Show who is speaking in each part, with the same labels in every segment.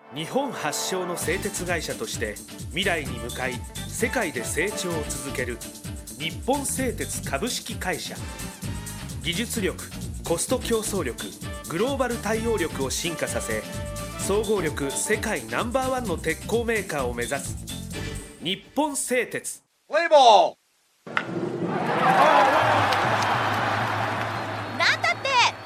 Speaker 1: 日本発祥の製鉄会社として未来に向かい世界で成長を続ける日本製鉄株式会社。技術力、コスト競争力、グローバル対応力を進化させ、総合力世界No.1の鉄鋼メーカーを目指す日本製鉄。
Speaker 2: プレイボール。
Speaker 3: なんだって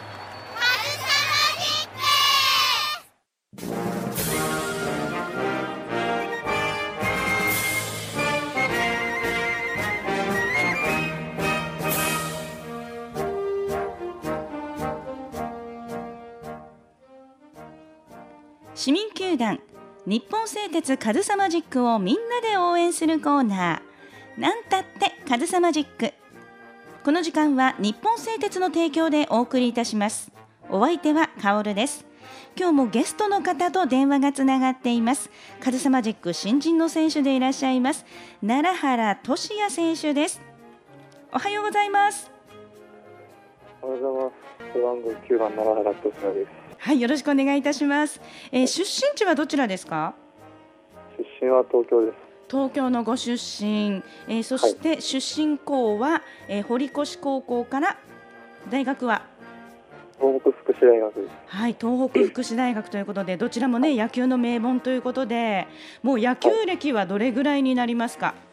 Speaker 3: 市民球団日本製鉄カズサマジックをみんなで応援するコーナー、なんたってカズサマジック。この時間は日本製鉄の提供でお送りいたします。お相手はカオルです。今日もゲストの方と電話がつながっています。カズサマジック新人の選手でいらっしゃいます奈良原俊也選手です。おはようございます。
Speaker 4: おはようございます。背番号9番奈良原俊也です。
Speaker 3: はい、よろしくお願いいたします。出身地はどちらですか？
Speaker 4: 出身は東京です。
Speaker 3: 東京のご出身、そして出身校は、堀越高校から大学は
Speaker 4: 東北福祉大学です。
Speaker 3: はい、東北福祉大学ということで、どちらもね野球の名門ということで、もう野球歴はどれぐらいになりますか？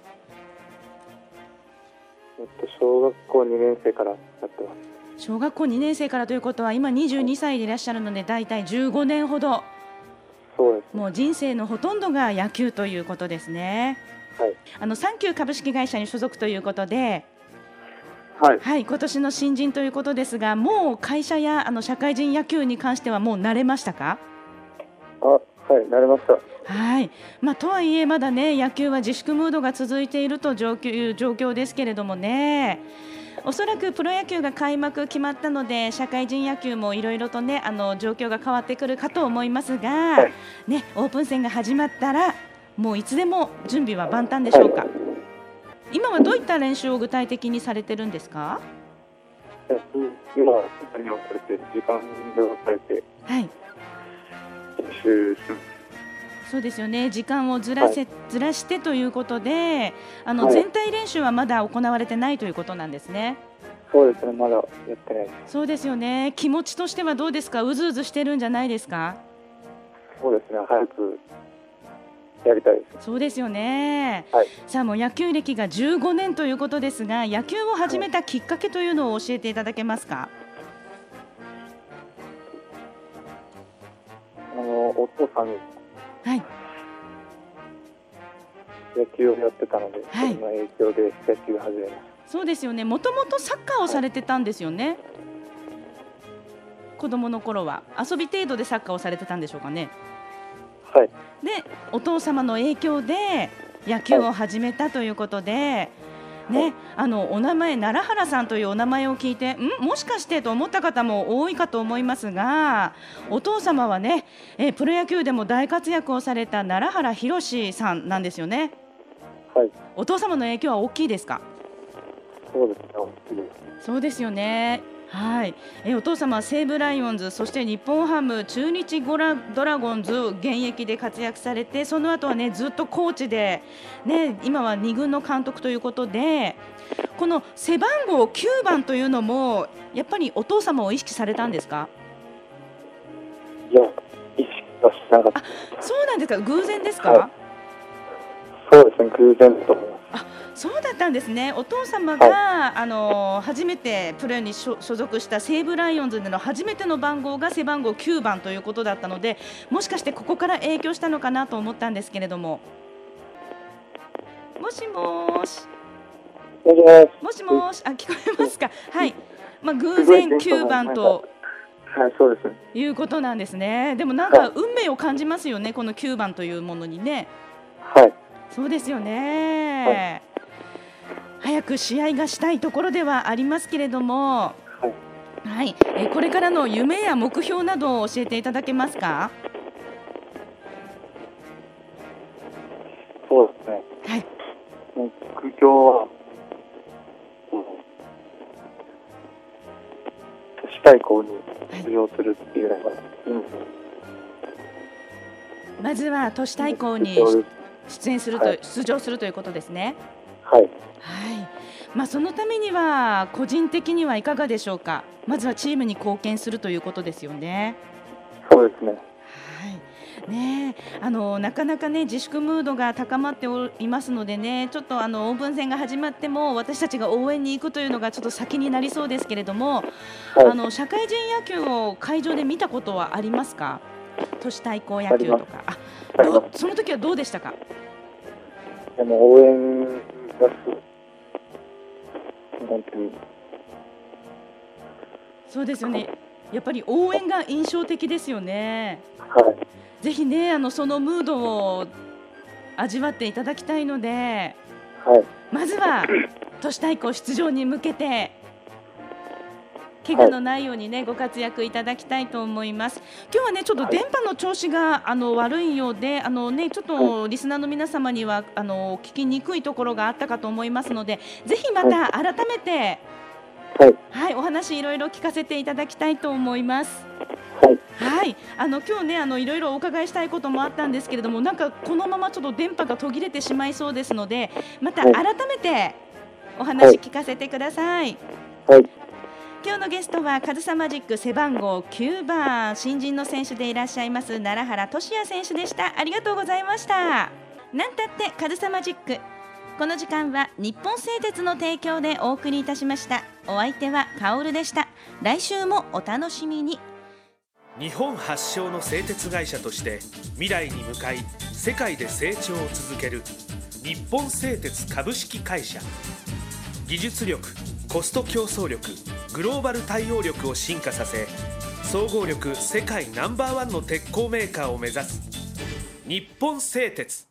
Speaker 4: 小学校2年生からやってます。
Speaker 3: 小学校2年生からということは今22歳でいらっしゃるので、だいたい15年ほど。
Speaker 4: そうです。
Speaker 3: もう人生のほとんどが野球ということですね。
Speaker 4: はい。
Speaker 3: サンキュー株式会社に所属ということで、
Speaker 4: はい。
Speaker 3: はい、今年の新人ということですが、もう会社や社会人野球に関してはもう慣れましたか？
Speaker 4: はい、慣れました。
Speaker 3: はい、とはいえまだね野球は自粛ムードが続いているという状況ですけれどもね、おそらくプロ野球が開幕決まったので、社会人野球もいろいろとね状況が変わってくるかと思いますが、
Speaker 4: はい、
Speaker 3: ね、オープン戦が始まったらもういつでも準備は万端でしょうか？はい、今はどういった練習を具体的にされてるんですか？
Speaker 4: 今何をされて時間をされて、
Speaker 3: はい、
Speaker 4: 練習します。
Speaker 3: そうですよね、時間をずらしてということで、全体練習はまだ行われてないということなんですね。
Speaker 4: そうですね、まだやってないです。
Speaker 3: そうですよね、気持ちとしてはどうですか？うずうずしてるんじゃないですか？
Speaker 4: そうですね、早くやりたいです。
Speaker 3: そうですよね。
Speaker 4: はい、
Speaker 3: さあ、もう野球歴が15年ということですが、野球を始めたきっかけというのを教えていただけますか？
Speaker 4: お父さんに野球をやってたので、
Speaker 3: はい、
Speaker 4: その影響で野球を始めました。
Speaker 3: そうですよね、もともとサッカーをされてたんですよね。子供の頃は遊び程度でサッカーをされてたんでしょうかね。
Speaker 4: はい。
Speaker 3: で、お父様の影響で野球を始めたということで、ね、お名前奈良原さんというお名前を聞いてもしかしてと思った方も多いかと思いますが、お父様はね、プロ野球でも大活躍をされた奈良原宏さんなんですよね。
Speaker 4: はい。
Speaker 3: お父様の影響は大きいですか？
Speaker 4: そうですね、大きいです。
Speaker 3: そうですよね。はい、お父様は西武ライオンズ、そして日本ハム、中日ドラゴンズ現役で活躍されて、その後はねずっとコーチで、ね、今は2軍の監督ということで、この背番号9番というのもやっぱりお父様を意識されたんですか？
Speaker 4: いや、意識はしなかった。
Speaker 3: そうなんですか？偶然ですか？
Speaker 4: はい、そうですね、偶然だと思います。
Speaker 3: そうだったんですね。お父様が、初めてプロに所属した西武ライオンズでの初めての番号が背番号9番ということだったので、もしかしてここから影響したのかなと思ったんですけれども。もしもーし。もしもーし。聞こえますか？はい。偶然9番と。
Speaker 4: はい、そうですね。
Speaker 3: いうことなんですね。でもなんか運命を感じますよね、この9番というものにね。
Speaker 4: はい。
Speaker 3: そうですよね。早く試合がしたいところではありますけれども、はい、これからの夢や目標などを教えていただけますか？
Speaker 4: そうですね。
Speaker 3: はい。
Speaker 4: 目標は都市対抗に出場するっていうのが、
Speaker 3: まずは都市対抗に出場するということですね。
Speaker 4: はい。
Speaker 3: はい。そのためには個人的にはいかがでしょうか。まずはチームに貢献するということですよね。
Speaker 4: そうですね。
Speaker 3: はいね、なかなかね自粛ムードが高まっていますのでね、ちょっとオープン戦が始まっても私たちが応援に行くというのがちょっと先になりそうですけれども、
Speaker 4: はい。
Speaker 3: 社会人野球を会場で見たことはありますか？都市対抗野球とか。
Speaker 4: あります。
Speaker 3: その時はどうでしたか？
Speaker 4: でも応援がなんていう。
Speaker 3: そうですよね。やっぱり応援が印象的ですよね。
Speaker 4: はい。
Speaker 3: ぜひねそのムードを味わっていただきたいので、
Speaker 4: はい。
Speaker 3: まずは都市対抗出場に向けて怪我のないようにねご活躍いただきたいと思います。今日はねちょっと電波の調子が悪いようでちょっとリスナーの皆様には聞きにくいところがあったかと思いますので、ぜひまた改めて
Speaker 4: はい。
Speaker 3: はい、お話いろいろ聞かせていただきたいと思います。
Speaker 4: はい。
Speaker 3: はい、今日ねいろいろお伺いしたいこともあったんですけれども、なんかこのままちょっと電波が途切れてしまいそうですので、また改めてお話聞かせてください。
Speaker 4: はい。
Speaker 3: 今日のゲストはカズサマジック背番号9番新人の選手でいらっしゃいます奈良原俊也選手でした。ありがとうございました。なんたってカズサマジック、この時間は日本製鉄の提供でお送りいたしました。お相手はカオルでした。来週もお楽しみに。
Speaker 1: 日本発祥の製鉄会社として未来に向かい世界で成長を続ける日本製鉄株式会社。技術力、コスト競争力、グローバル対応力を進化させ、総合力世界ナンバーワンの鉄鋼メーカーを目指す日本製鉄。